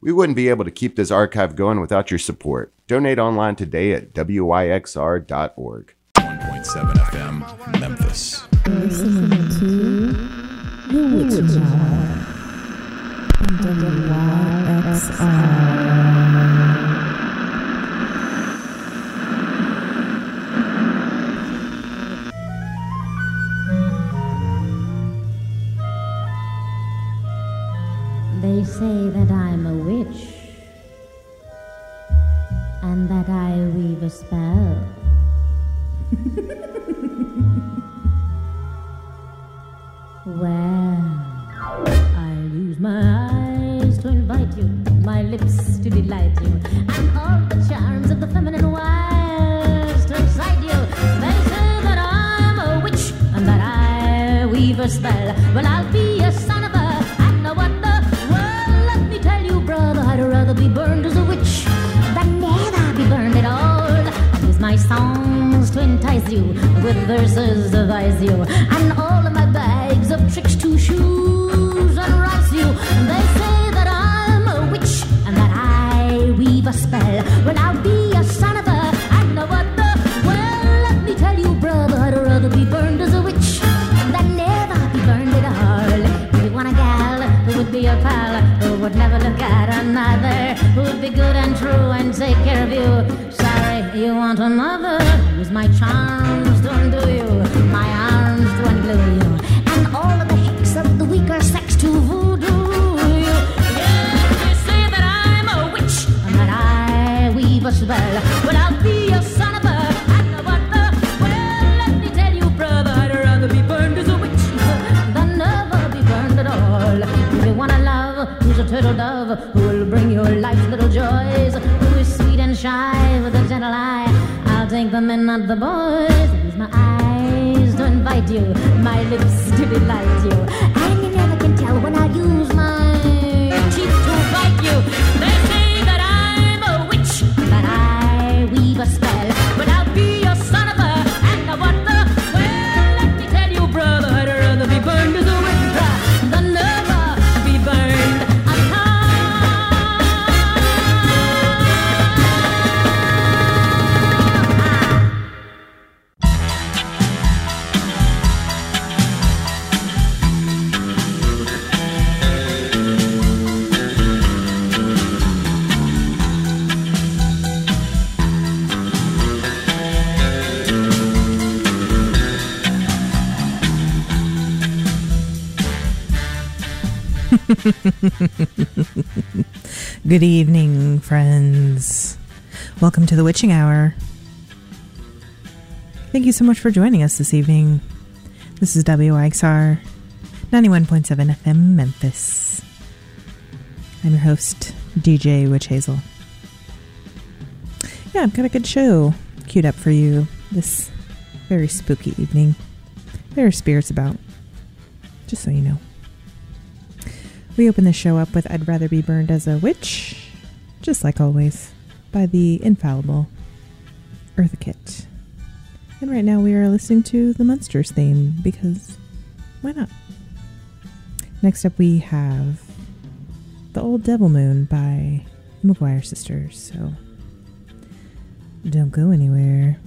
We wouldn't be able to keep this archive going without your support. Donate online today at wyxr.org. 1.7 FM, Memphis. Listening to The Witching Hour on WYXR. They say that I'm a witch, and that I weave a spell. Well, I'll use my eyes to invite you, my lips to delight you, and all the charms of the feminine wiles to excite you. They say that I'm a witch, and that I weave a spell. Well, I'll be a son of a, and no wonder. I'd rather be burned as a witch than never be burned at all. I'll use my songs to entice you, with verses to advise you, and all of my bags of tricks to shoes and rouse you. They say that I'm a witch and that I weave a spell. Well, I'll be a son of a and no other. Well, let me tell you, brother, I'd rather be burned as a witch than never be burned at all. If you want a gal who would be a pal, who would never look at another, who would be good and true and take care of you. Sorry, you want another? Use my charms to undo you, my arms to unglue you, and all of the hicks of the weaker sex to voodoo you. Yeah, they say that I'm a witch and that I weave a spell. Well, I'll be a son of a and a wonder. Well, let me tell you, brother, I'd rather be burned as a witch than never be burned at all. If you want a love who's a turtle dove, who will bring your life's little joys, who is sweet and shy with a gentle eye, I'll take the men, not the boys. Use my eyes to invite you, my lips to delight you, and you never can tell when I use my teeth to bite you. They say that I'm a witch, that I weave a spell, but I'll be a son of a and a wonder. Well, let me tell you, brother, I'd rather be burned as a witch than never be burned at all. Good evening, friends. Welcome to the Witching Hour. Thank you so much for joining us this evening. This is WYXR 91.7 FM Memphis. I'm your host, DJ Witch Hazel. Yeah, I've got a good show queued up for you this very spooky evening. There are spirits about, just so you know. We open the show up with I'd Rather Be Burned as a Witch, just like always, by the infallible Eartha Kitt. And right now we are listening to the Munsters theme, because why not? Next up we have The Old Devil Moon by the McGuire Sisters, so don't go anywhere.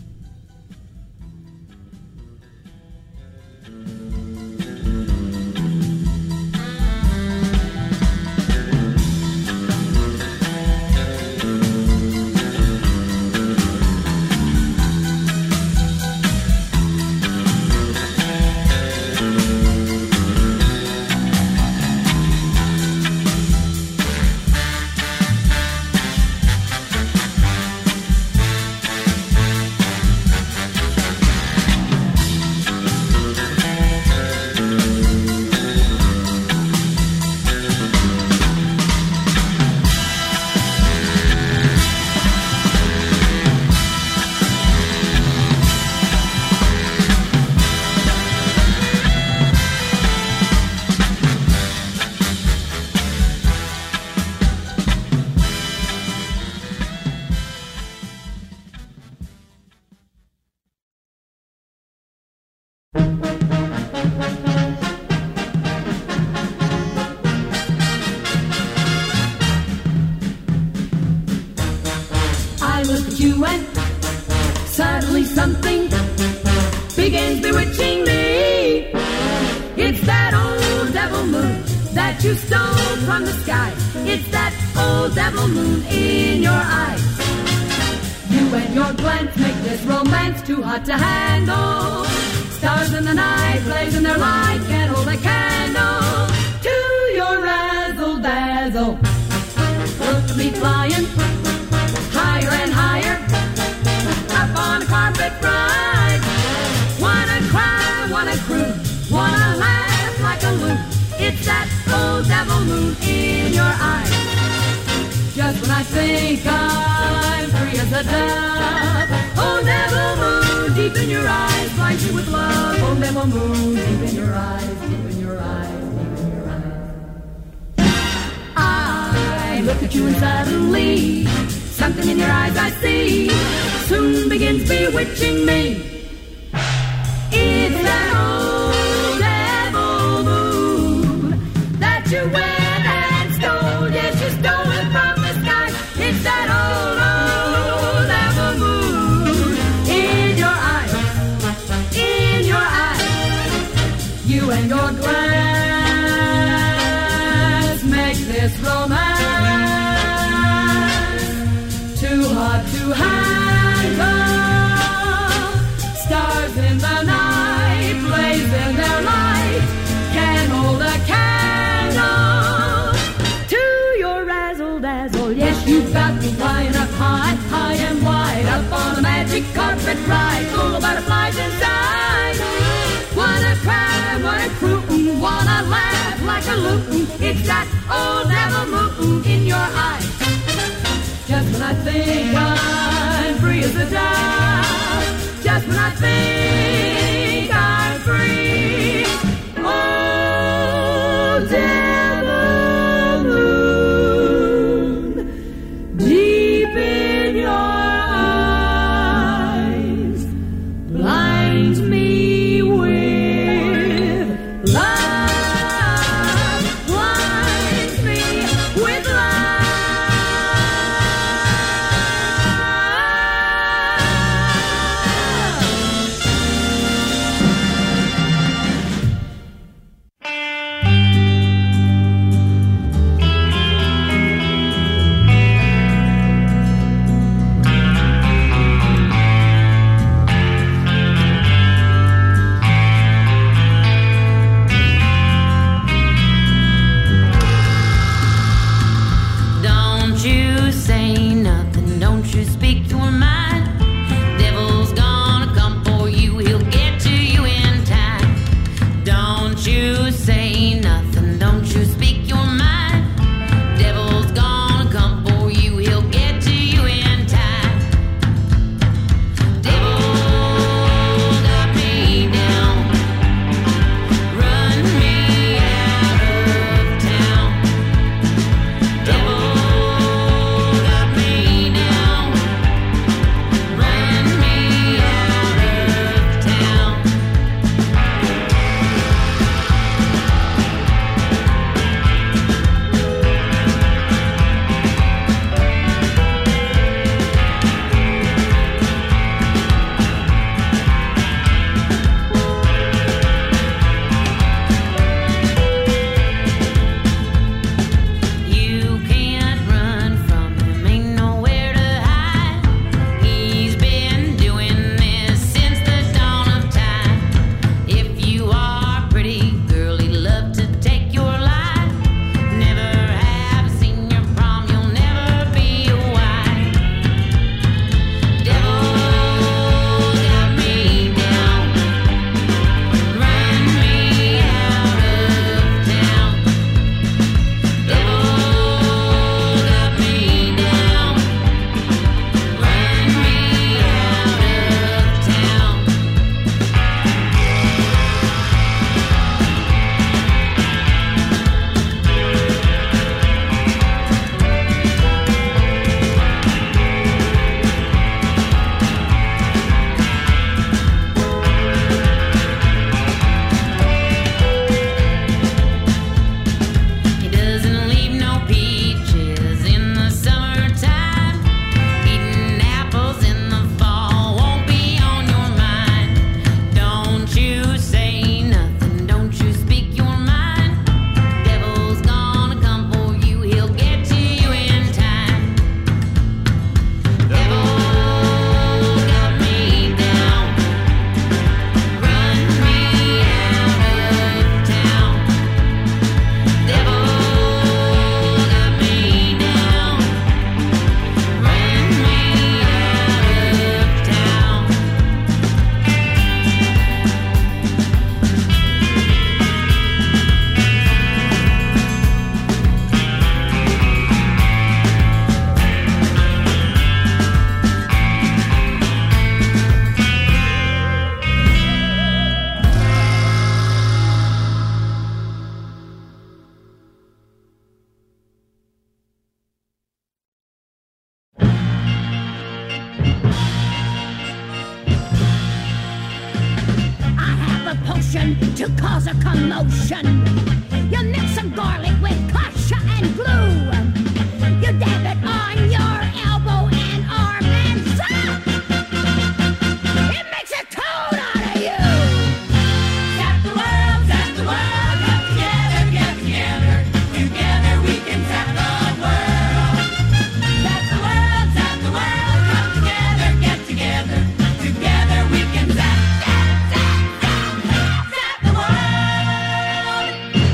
begins bewitching me. It's that old devil moon that you stole from the sky. It's that old devil moon in your eyes. You and your glance make this romance too hot to handle. Stars in the night blazing their light can't hold a candle to your razzle-dazzle. Look at me flying higher and higher up on a carpet ride. Wanna cry, wanna cruise, wanna laugh like a loon. It's that old devil moon in your eyes. Just when I think I'm free as a dove, old devil moon deep in your eyes blinds you with love. Old devil moon deep in your eyes, deep in your eyes, deep in your eyes. I look at you and suddenly something in your eyes I see soon begins bewitching me. It's that old devil moon that you went and stole. Yes, you stole it from the sky. It's that old devil moon in your eyes, in your eyes. You and your glass make this romance too hot to handle. Stars in the night blaze in their light, can't hold a candle to your razzle-dazzle. Yes, you've got me flying up high, high and wide, up on a magic carpet ride, full of butterflies inside. Wanna cry, wanna croon, wanna laugh like a loon. It's that old devil moon in your eyes. Just when I think I'm free as a dove, just when I think I'm free, oh, devil moon, deep in your eyes, blinds me with love, blinds me with love. potion to cause a commotion. You mix some garlic with kasha and glue. You dab it on your elbow and arm and zap! It makes a toad out of you! Zap the world, come together, get together. Together we can zap the world. Zap the world, come together, get together. Together we can zap, zap, zap, zap, zap the world.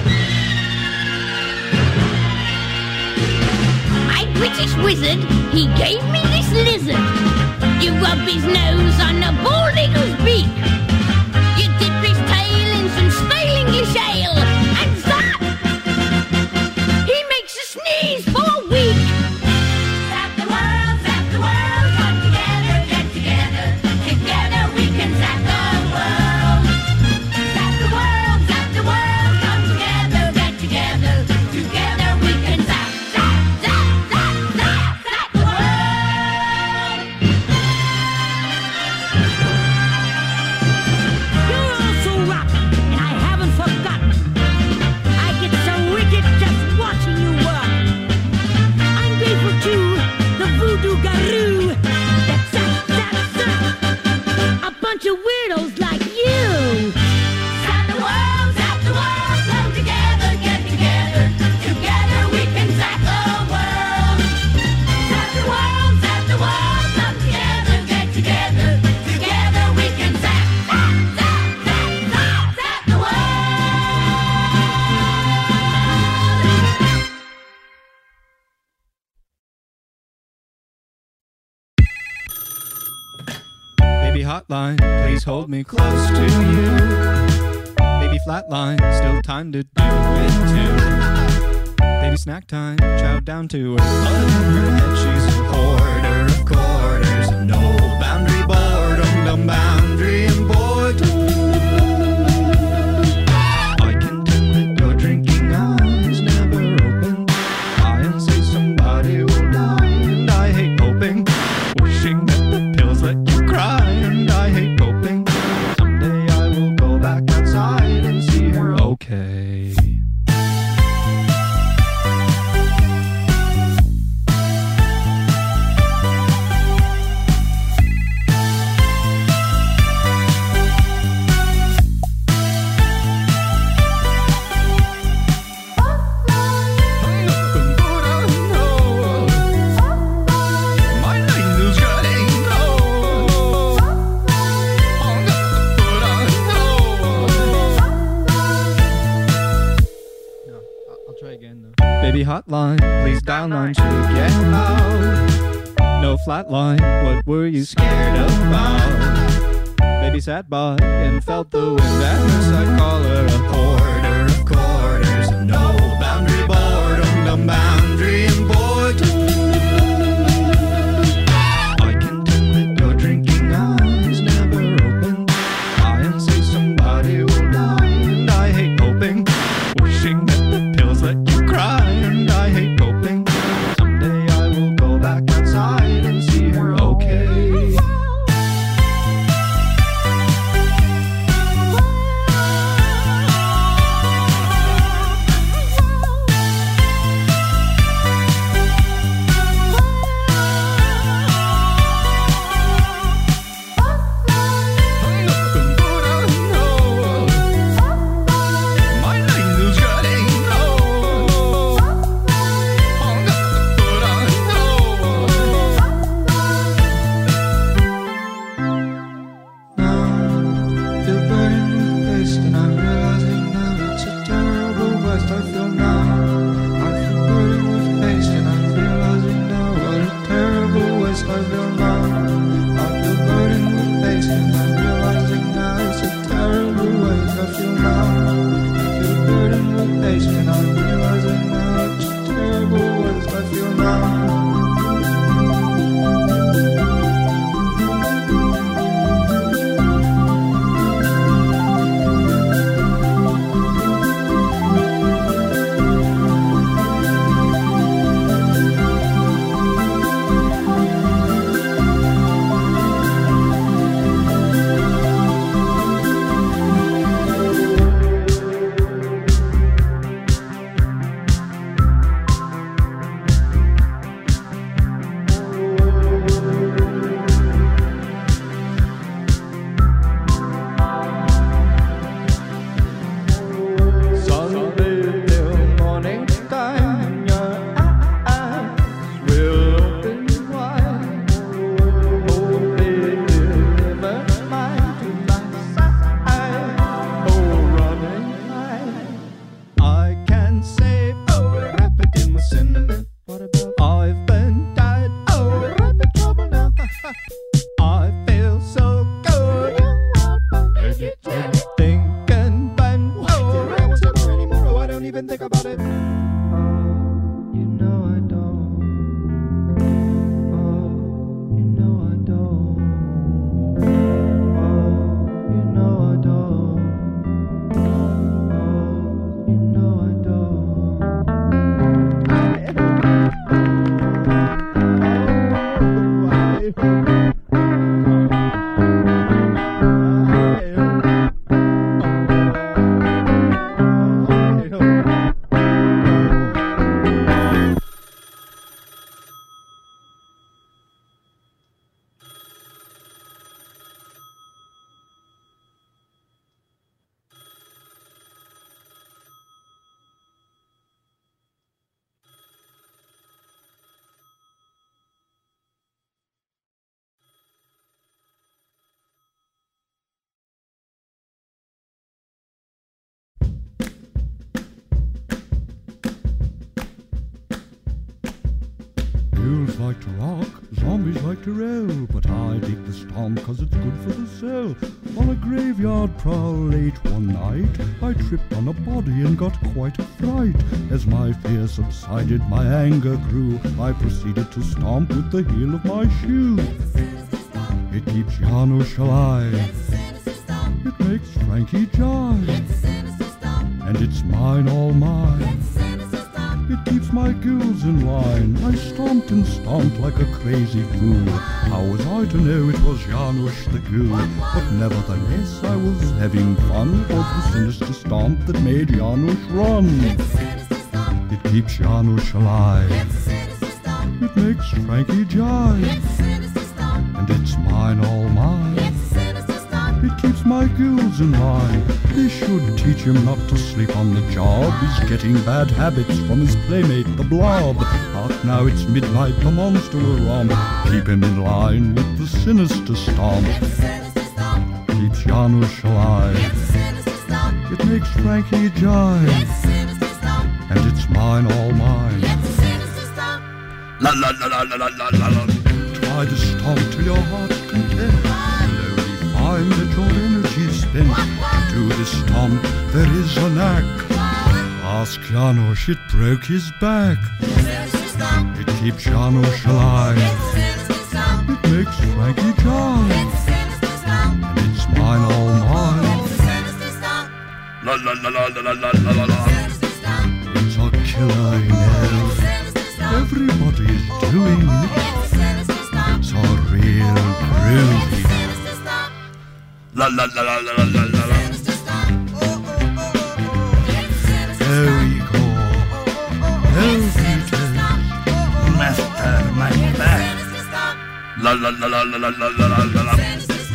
My British wizard, he gave me this lizard. You rub his nose on a bald eagle's beak. You dip his tail in some stale English ale, and zap! He makes you sneeze for a week. Zap the world, come together, get together. Together we can zap the world. Zap the world, come together, get together. Together we can zap, zap, zap, zap, zap, zap the world. You're all so rotten, and I haven't forgotten. I get so wicked just watching you work. I'm grateful to the voodoo guru that zap, zap, zap a bunch of weirdos like you. Zap the world, come together, get together. Together we can zap the world. Zap the world, come together, get together. Together we can zap, zap, zap, zap, zap, zap the world. Baby hotline, please hold me close to you. Baby flatline, still time to do it too. Baby snack time, chow down to her blood in her head. She's a hoarder of quarters, no boundary boredom, no boundary and boredom. I can tell that your drinking eyes never open. I and say somebody will die, and I hate hoping. Wishing that the pills let you cry, and I hate hoping. Someday I will go back outside and see her okay. My name is getting low. No, I'll try again though. Baby hotline, please dial 9 to get out. No flatline, what were you scared about? Baby sat by and felt the wind, and I call her a hoarder of quarters. No boundary boredom, no boundary and boredom. I can tell that your drinking eyes never open. I and say somebody will die, and I hate hoping. Wishing that the pills let you cry, and I hate hoping. Someday I will go back outside and see her okay. Zombies like to rock, zombies like to roll, but I dig the stomp 'cause it's good for the soul. On a graveyard prowl late one night, I tripped on a body and got quite a fright. As my fear subsided, my anger grew. I proceeded to stomp with the heel of my shoe. It keeps Janusz alive. It makes Frankie jive. And it's mine, all mine. It keeps my ghouls in line. I stomped and stomped like a crazy fool. How was I to know it was Janusz the ghoul? But nevertheless I was having fun. It was the sinister stomp that made Janusz run. It keeps Janusz alive. It makes Frankie jive. And it's mine, all mine. It keeps my ghouls in line. They should teach him not to sleep on the job. He's getting bad habits from his playmate, the Blob. But now it's midnight, the monster will romp. Keep him in line with the sinister stomp. Keeps Janusz alive. It makes Frankie jive. And it's mine, all mine. La la la la la la la la. Try the stomp till your heart's content. Find that your energy's spent. To the stomp there is a knack. Ask Janusz, it broke his back. It keeps Janusz alive. It makes Frankie jive. And it's mine, all mine. La la la la la la la la. It's a killer, you know. Everybody's doing it. It's a real groovy. La la la la la la la la. There we go. Helvete. Master, my back. La la la la la la la la la la.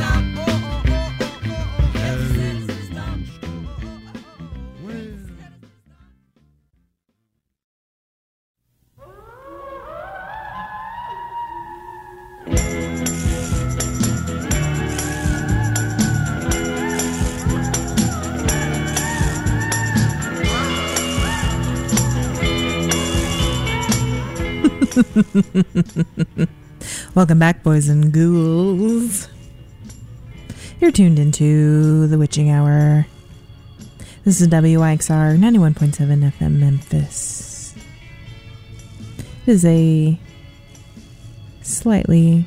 Welcome back, boys and ghouls. You're tuned into the Witching Hour. This is WYXR 91.7 FM Memphis. It is a slightly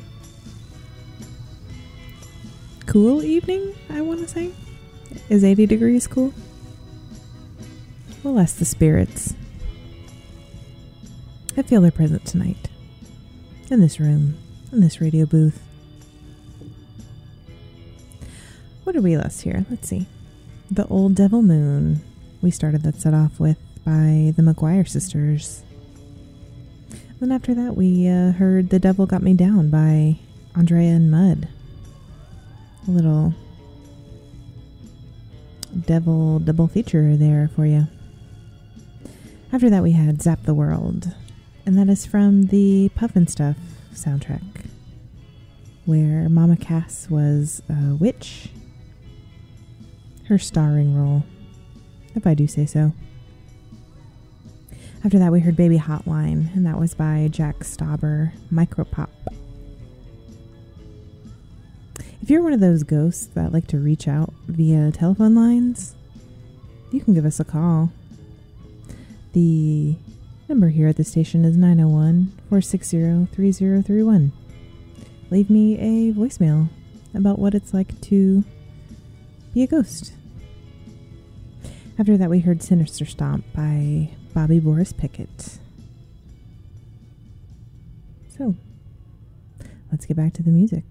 cool evening, I want to say. Is 80 degrees cool? We'll ask the spirits. I feel their presence tonight. In this room. In this radio booth. What did we last hear? Let's see. The Old Devil Moon. We started that set off with by the McGuire Sisters. Then after that we heard The Devil Got Me Down by Andrea and Mud. A little devil double feature there for you. After that we had Zap the World. And that is from the Puffin Stuff soundtrack, where Mama Cass was a witch. Her starring role, if I do say so. After that we heard Baby Hotline, and that was by Jack Stauber, Micropop. If you're one of those ghosts that like to reach out via telephone lines, you can give us a call. The number here at the station is 901-460-3031. Leave me a voicemail about what it's like to be a ghost. After that we heard Sinister Stomp by Bobby Boris Pickett. So, let's get back to the music.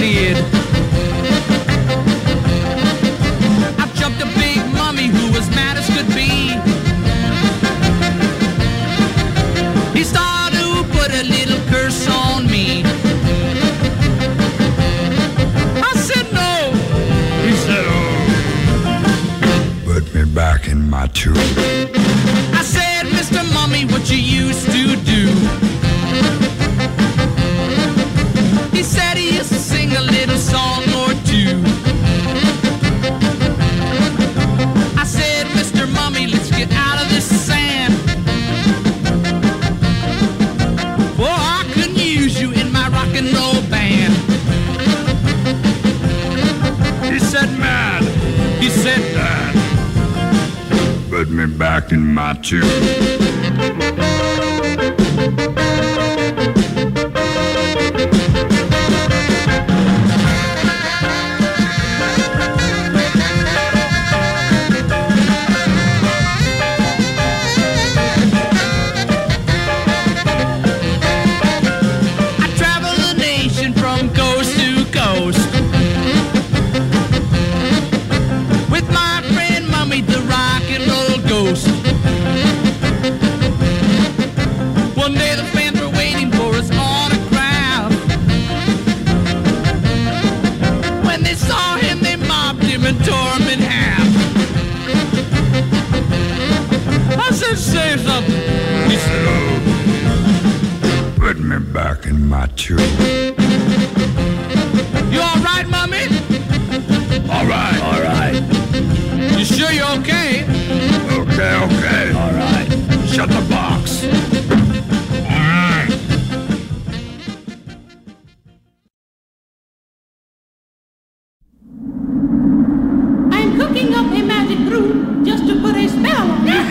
lid. I jumped a big mummy who was mad as could be. He started to put a little curse on me. I said no. He said, oh. Put me back in my tube. I said, Mr. Mummy, what you used to do? He said he used to sing a little song or two. I said, Mr. Mummy, let's get out of this sand. Boy, I couldn't use you in my rock and roll band. He said, man. He said, Dad. Put me back in my tube. One day the fans were waiting for his autograph. When they saw him, they mobbed him and tore him in half. I said, say something. He said, oh. Put me back in my tube. You all right, Mummy? All right. All right. You sure you're okay? Okay, okay. All right. Shut the box. All right. I'm cooking up a magic brew just to put a spell on you.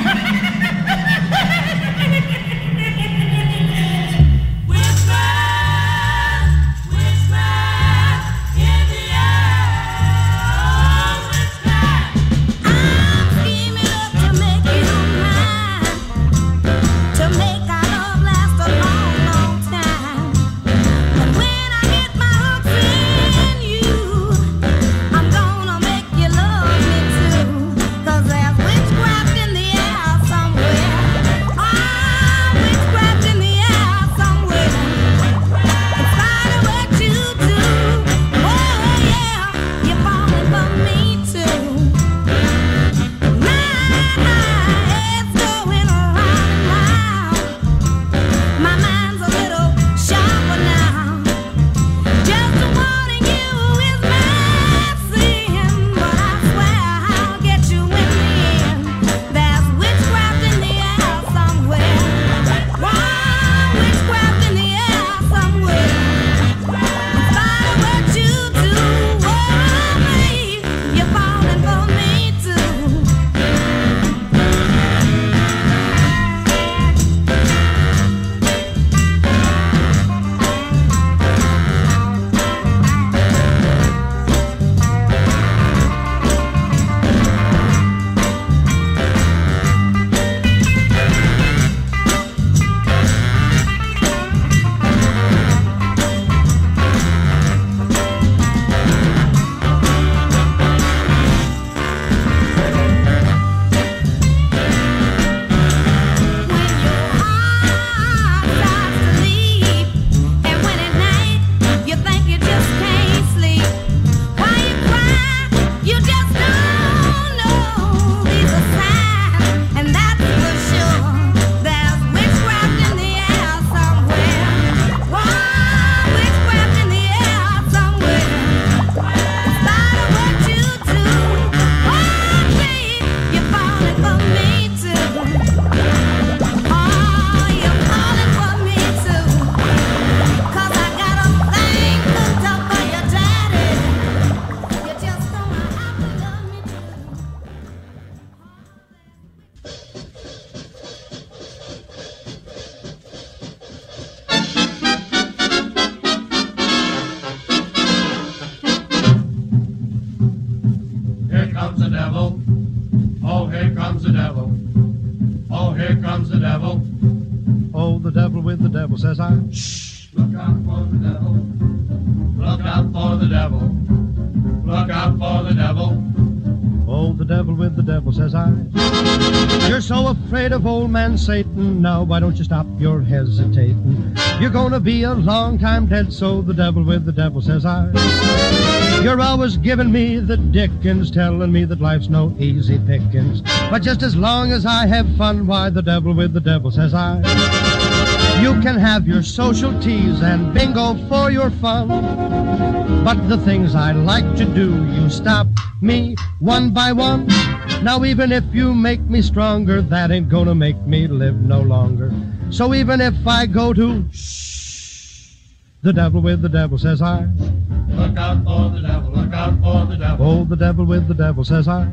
Says I, shh, look out for the devil. Look out for the devil. Look out for the devil. Oh, the devil with the devil, says I. You're so afraid of old man Satan. Now, why don't you stop your hesitating? You're gonna be a long time dead, so the devil with the devil, says I. You're always giving me the dickens, telling me that life's no easy pickings. But just as long as I have fun, why, the devil with the devil, says I. You can have your social teas and bingo for your fun, but the things I like to do, you stop me one by one. Now even if you make me stronger, that ain't gonna make me live no longer. So even if I go to shh, the devil with the devil, says I. Look out for the devil, look out for the devil. Oh, the devil with the devil, says I.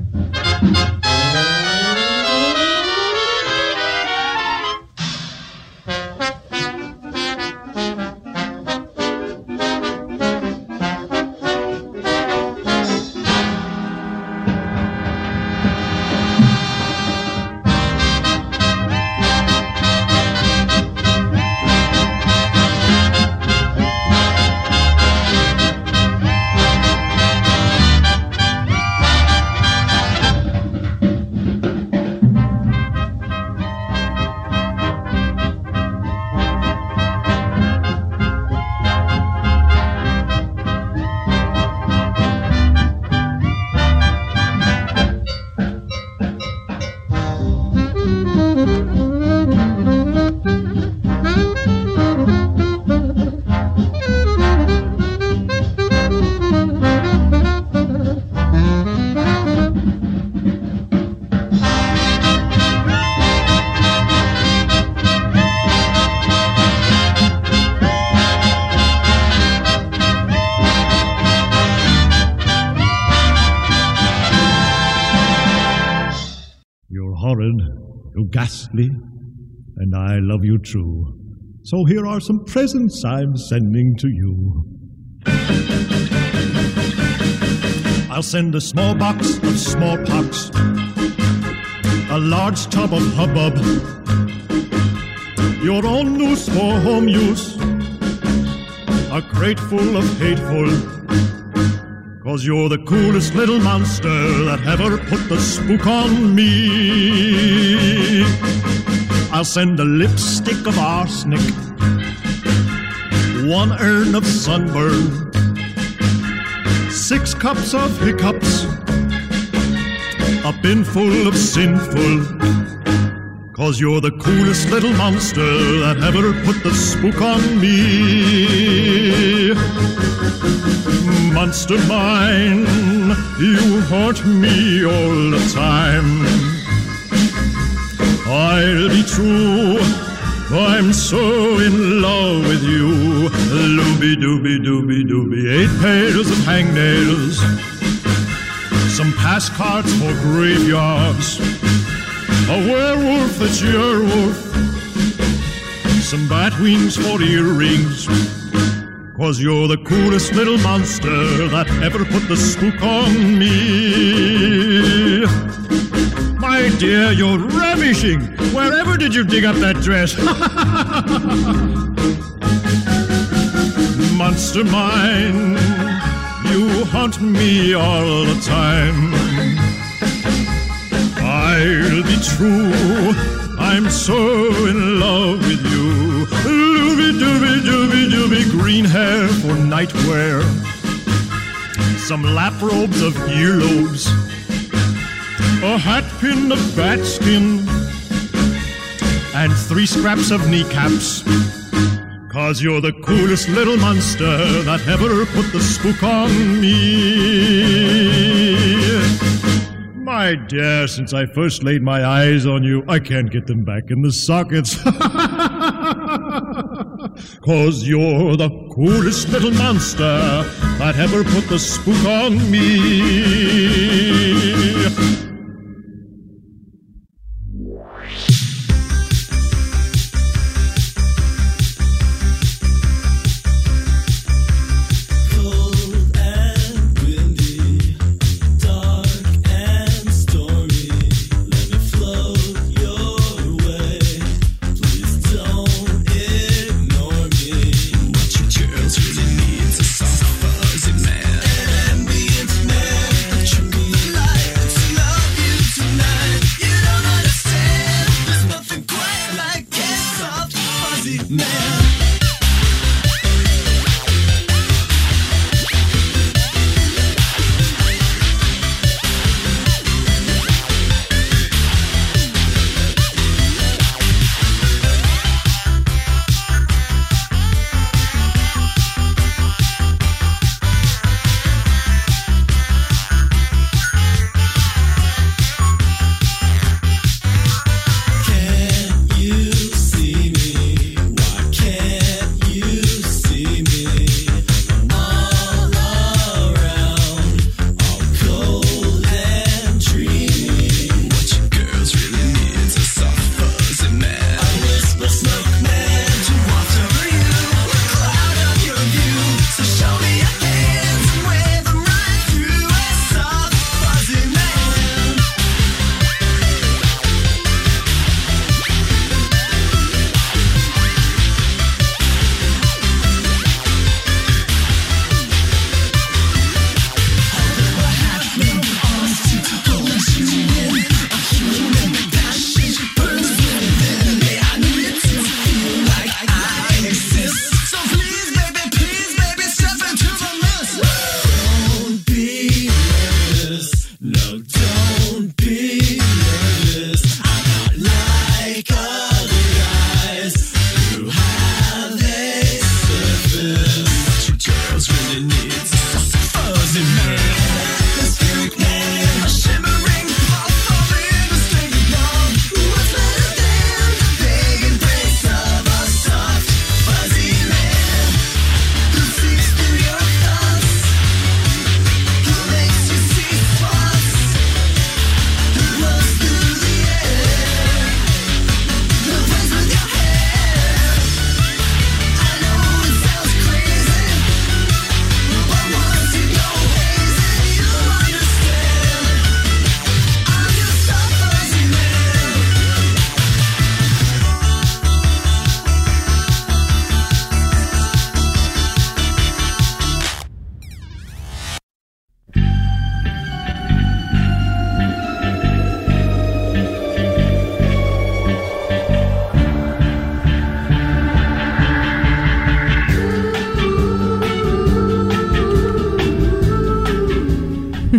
Ghastly, and I love you true. So here are some presents I'm sending to you. I'll send a small box of smallpox, a large tub of hubbub, your own noose for home use, a crate full of hateful, 'cause you're the coolest little monster that ever put the spook on me. I'll send a lipstick of arsenic, one urn of sunburn, 6 cups of hiccups, a bin full of sinful, 'cause you're the coolest little monster that ever put the spook on me. Monster mine, you haunt me all the time. I'll be true, I'm so in love with you. Looby dooby dooby dooby, 8 pairs of hangnails, some pass cards for graveyards, a werewolf that's your wolf, some bat wings for earrings, 'cause you're the coolest little monster that ever put the spook on me. My dear, you're ravishing. Wherever did you dig up that dress? Monster mine, you haunt me all the time. I'll be true, I'm so in love with you. Dooby dooby dooby dooby, green hair for nightwear, some lap robes of earlobes, a hat pin of bat skin, and 3 scraps of kneecaps, 'cause you're the coolest little monster that ever put the spook on me. My dear, since I first laid my eyes on you, I can't get them back in the sockets. 'Cause you're the coolest little monster that ever put the spook on me. Man,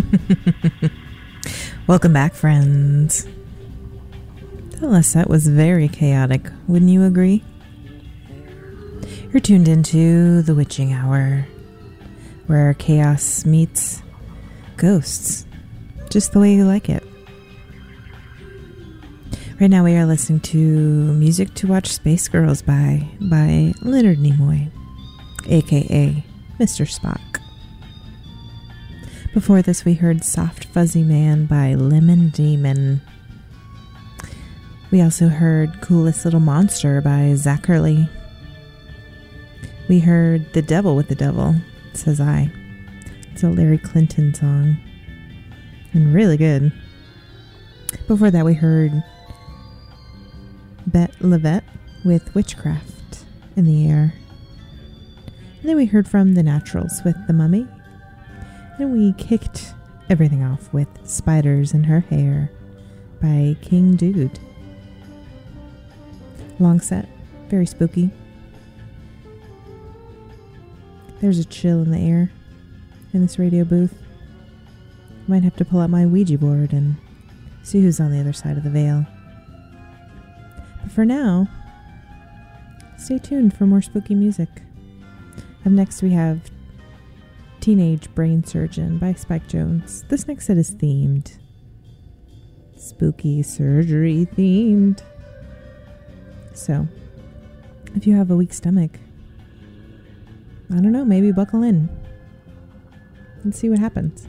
Welcome back, friends. That last set was very chaotic, wouldn't you agree? You're tuned into The Witching Hour, where chaos meets ghosts, just the way you like it. Right now we are listening to Music to Watch Space Girls by Leonard Nimoy, aka Mr. Spock. Before this, we heard Soft Fuzzy Man by Lemon Demon. We also heard Coolest Little Monster by Zachary. We heard The Devil with the Devil, Says I. It's a Larry Clinton song. And really good. Before that, we heard Bette Levette with Witchcraft in the Air. And then we heard from The Naturals with The Mummy. And we kicked everything off with Spiders in Her Hair by King Dude. Long set, very spooky. There's a chill in the air in this radio booth. Might have to pull out my Ouija board and see who's on the other side of the veil. But for now, stay tuned for more spooky music. Up next we have Teenage Brain Surgeon by Spike Jones. This next set is themed. Spooky surgery themed. So, if you have a weak stomach, I don't know, maybe buckle in and see what happens.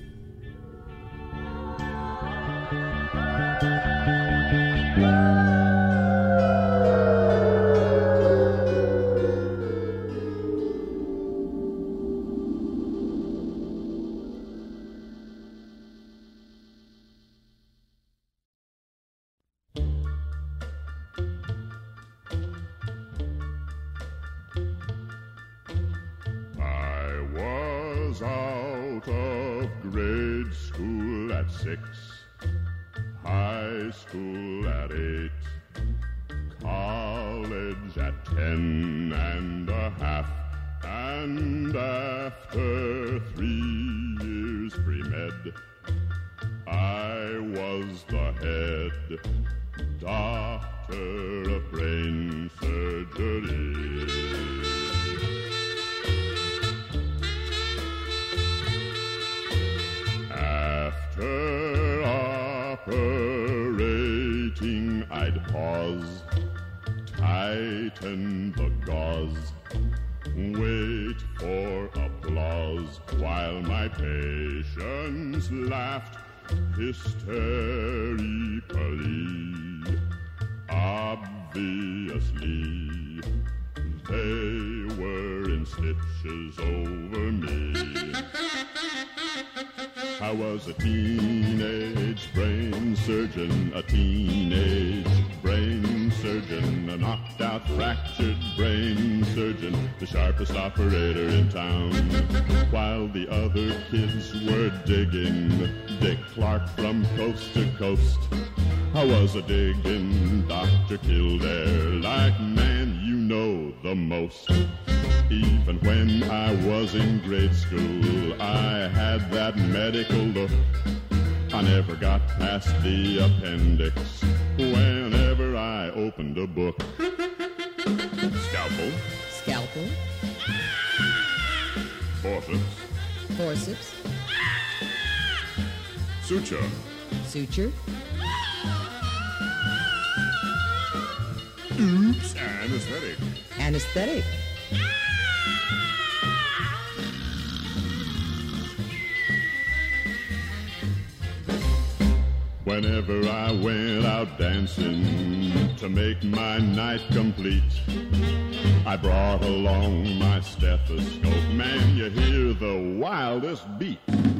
Out of grade school at 6, high school at 8, college at 10 and a half, and after 3 years pre-med, I was the head doctor of brain surgery. After operating, I'd pause, tighten the gauze, wait for applause while my patients laughed hysterically. Obviously, they were in stitches over me. I was a teenage brain surgeon, a teenage brain surgeon, a knocked out, fractured brain surgeon, the sharpest operator in town. While the other kids were digging Dick Clark from coast to coast, I was a digging Dr. Kildare, like man you know the most. Even when I was in grade school, I had that medical look. I never got past the appendix whenever I opened a book. Scalpel. Scalpel. Forceps. Forceps. Suture. Suture. Oops. Anesthetic. Anesthetic. Whenever I went out dancing to make my night complete, I brought along my stethoscope. Man, you hear the wildest beat.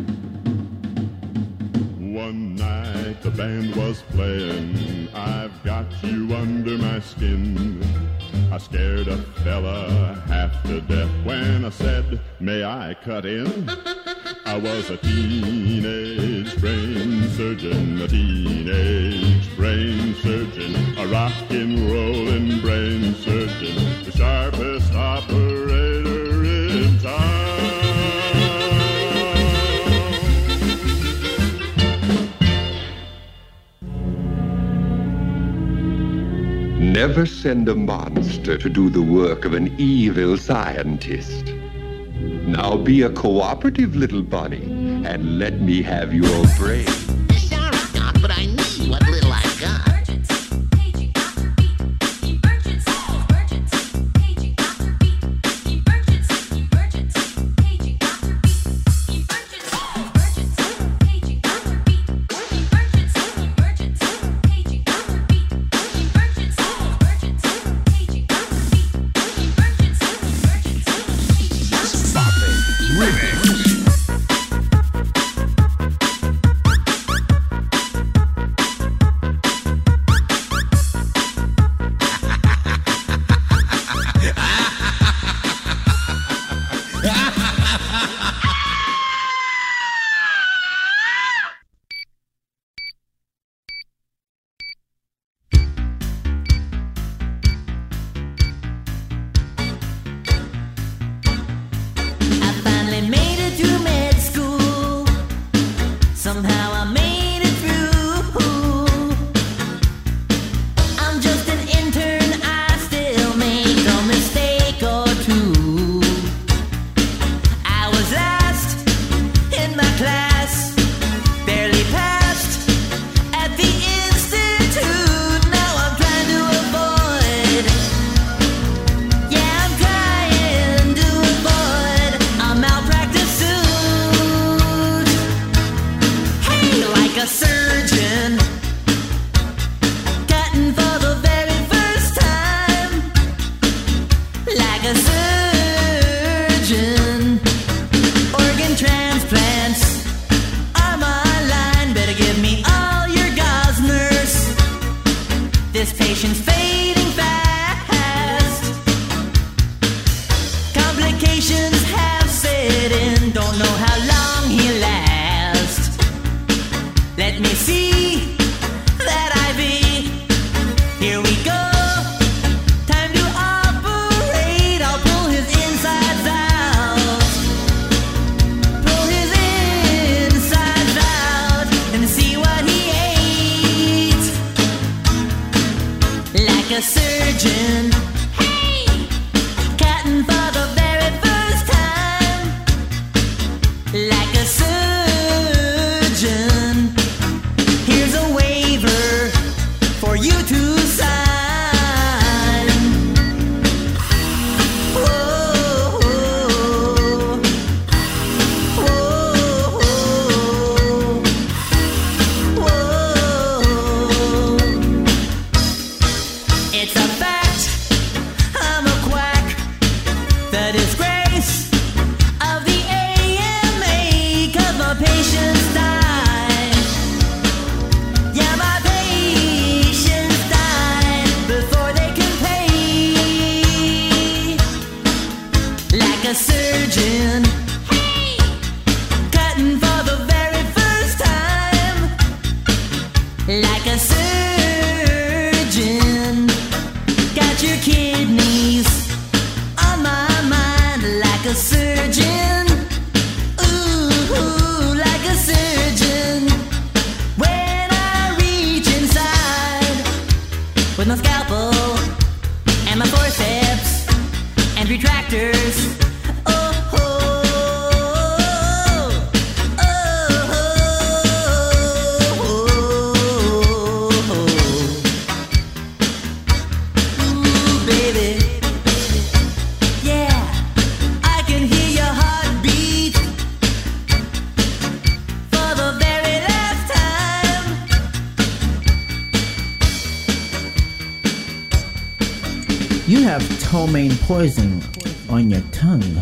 One night the band was playing, I've got you under my skin. I scared a fella half to death when I said, may I cut in? I was a teenage brain surgeon, a teenage brain surgeon, a rock-and-rollin' brain surgeon, the sharpest operator in town. never send a monster to do the work of an evil scientist. Now be a cooperative little bunny and let me have your brain. Sorry, Doc, but I need what little I've got. You have ptomaine poison on your tongue.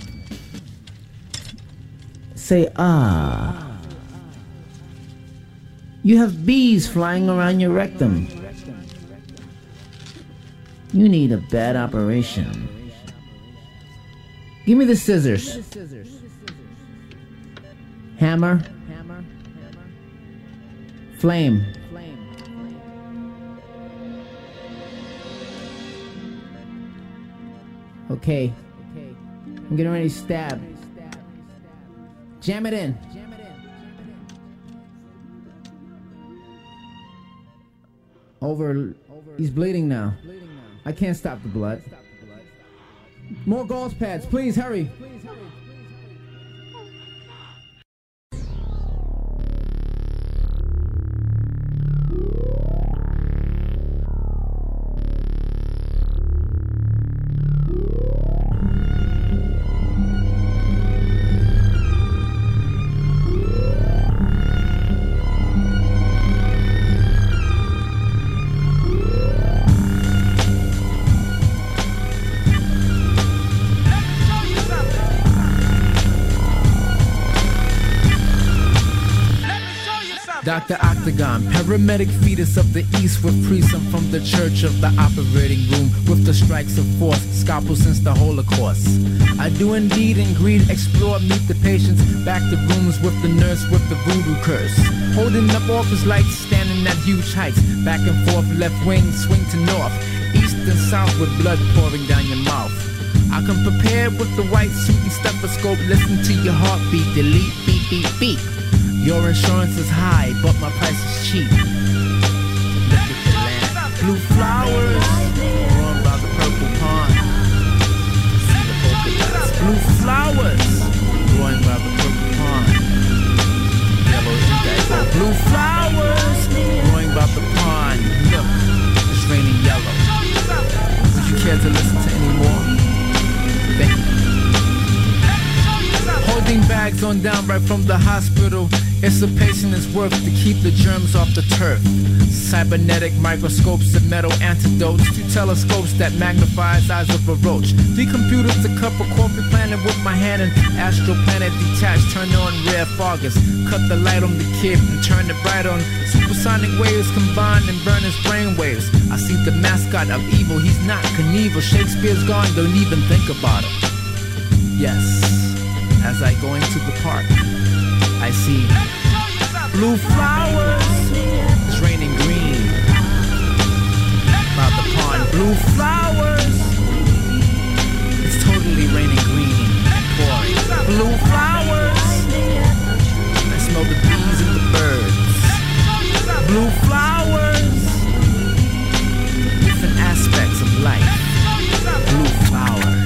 Say ah. You have bees flying around your rectum. You need a bad operation. Give me the scissors. Hammer. Flame. Okay. I'm getting ready to stab. Jam it in. He's bleeding now. I can't stop the blood. More gauze pads, please, hurry. Dr. Octagon, paramedic fetus of the east with priest. I'm from the church of the operating room with the strikes of force, scalpel since the Holocaust. I do indeed and greed, explore, meet the patients, back to rooms with the nurse with the voodoo curse. Holding up office lights, standing at huge heights, back and forth, left wing, swing to north, east and south with blood pouring down your mouth. I come prepared with the white suit and stethoscope, listen to your heartbeat, delete, beep, beep, beep. Your insurance is high, but my price is cheap. Look at the land. Blue flowers, growing by the purple pond. See the polka dots. Blue flowers, growing by the purple pond. Yellow indigo. Blue flowers, growing by the pond. Look, it's raining yellow. Would you care to listen to any more? Thank you. Holding bags on down right from the hospital. It's a patient is worth to keep the germs off the turf. Cybernetic microscopes and metal antidotes. Two telescopes that magnifies eyes of a roach. Three computers, a cup of coffee planted with my hand. And astral planet detached, turn on rare foggers. Cut the light on the kid and turn it bright on. Supersonic waves combine and burn his brain waves. I see the mascot of evil, he's not Knievel. Shakespeare's gone, don't even think about him. Yes, as I go into the park, I see blue flowers, it's raining green by the pond. Blue flowers, it's totally raining green and pouring. Blue flowers, I smell the bees and the birds. Blue flowers, different aspects of life. Blue flowers.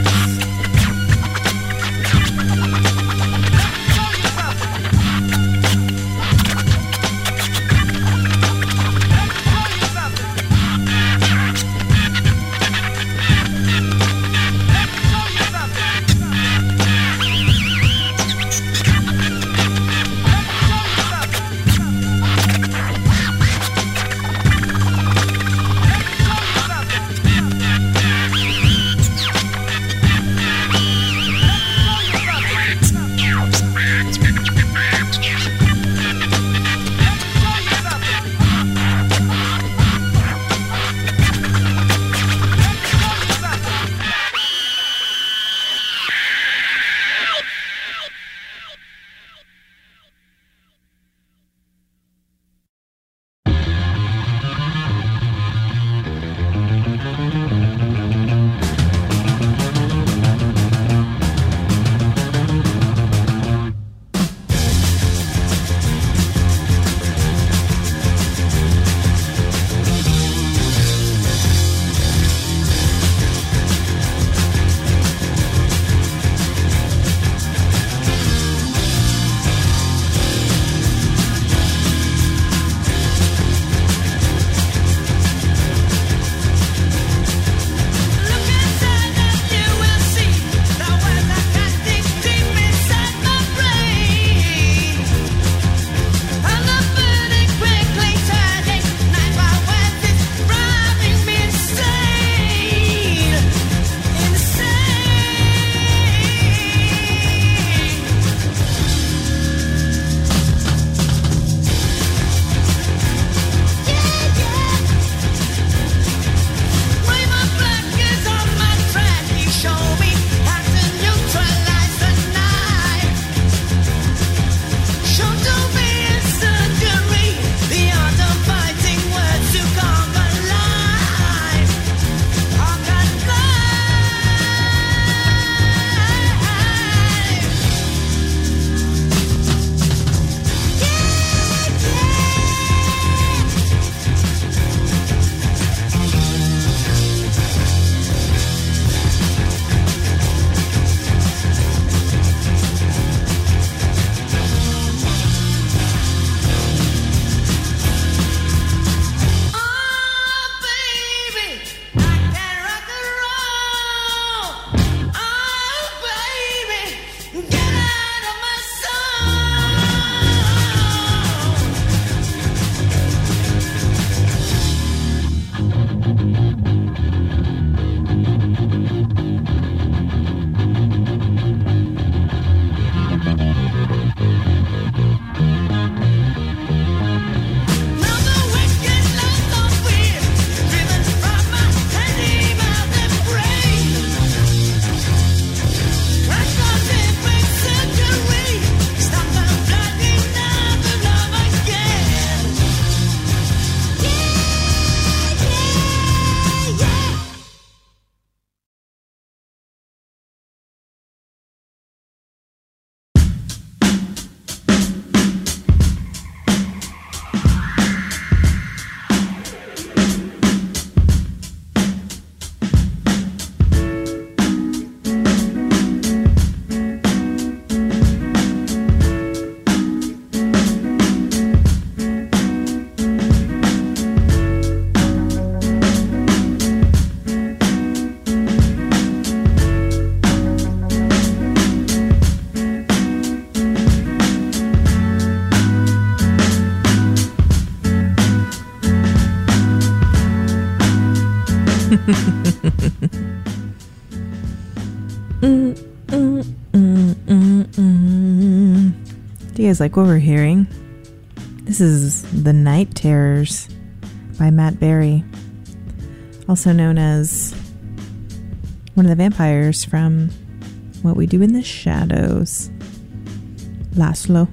Do you guys like what we're hearing? This is The Night Terrors by Matt Berry, also known as one of the vampires from What We Do in the Shadows, Laszlo.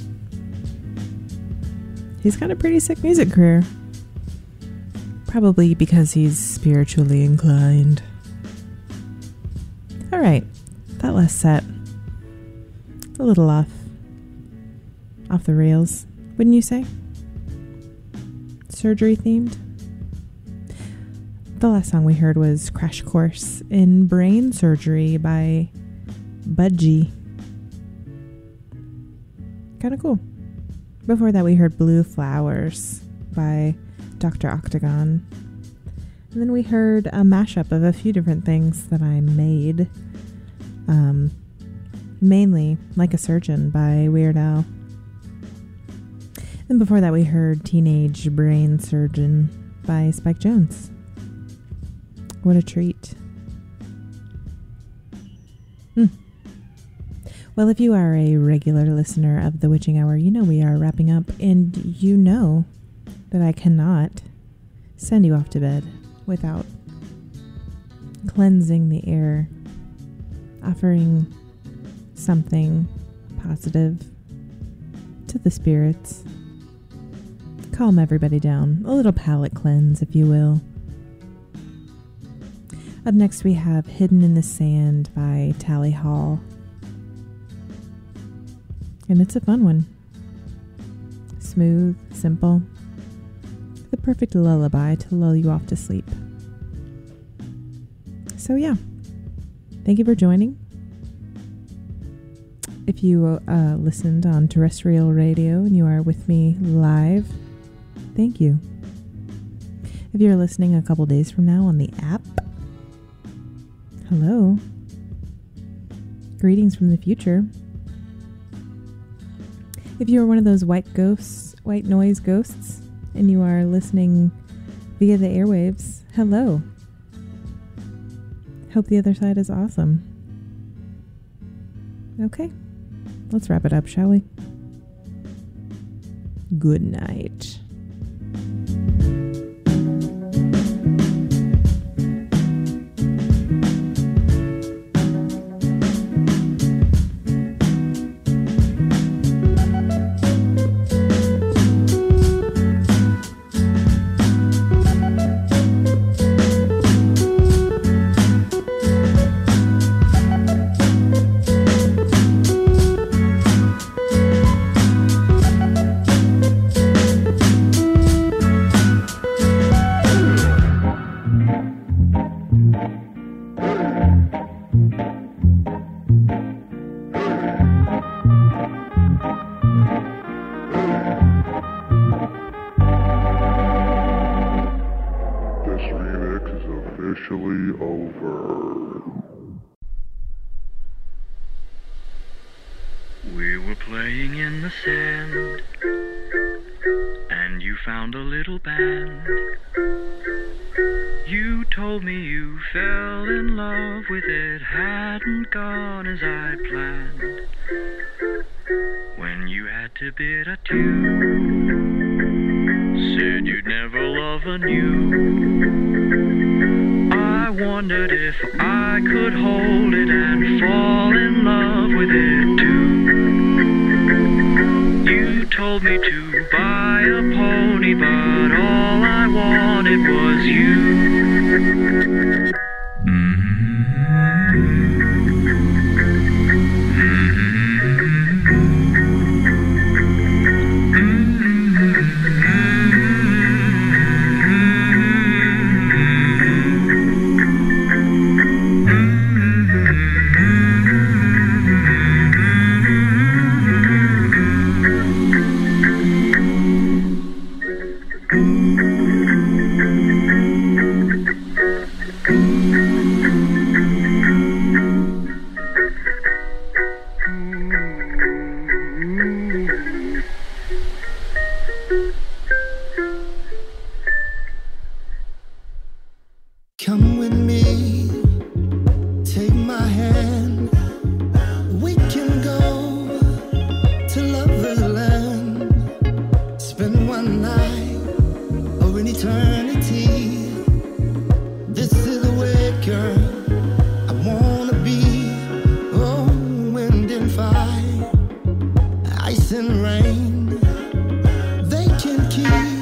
He's got a pretty sick music career. Probably because he's spiritually inclined. Alright, that last set, a little off the rails, wouldn't you say? Surgery themed. The last song we heard was Crash Course in Brain Surgery by Budgie. Kind of cool. Before that we heard Blue Flowers by Dr. Octagon. And then we heard a mashup of a few different things that I made. Mainly Like a Surgeon by Weird Al. And before that we heard Teenage Brain Surgeon by Spike Jonze. What a treat. Well, if you are a regular listener of The Witching Hour, you know we are wrapping up, and you know that I cannot send you off to bed without cleansing the air, offering something positive to the spirits. Calm everybody down. A little palate cleanse, if you will. Up next we have Hidden in the Sand by Tally Hall. And it's a fun one. Smooth, simple. The perfect lullaby to lull you off to sleep. So yeah, thank you for joining. If you listened on terrestrial radio and you are with me live, thank you. If you're listening a couple days from now on the app, hello. Greetings from the future. If you are one of those white noise ghosts, and you are listening via the airwaves, hello. Hope the other side is awesome. Okay, let's wrap it up, shall we? Good night. ice and rain. They can keep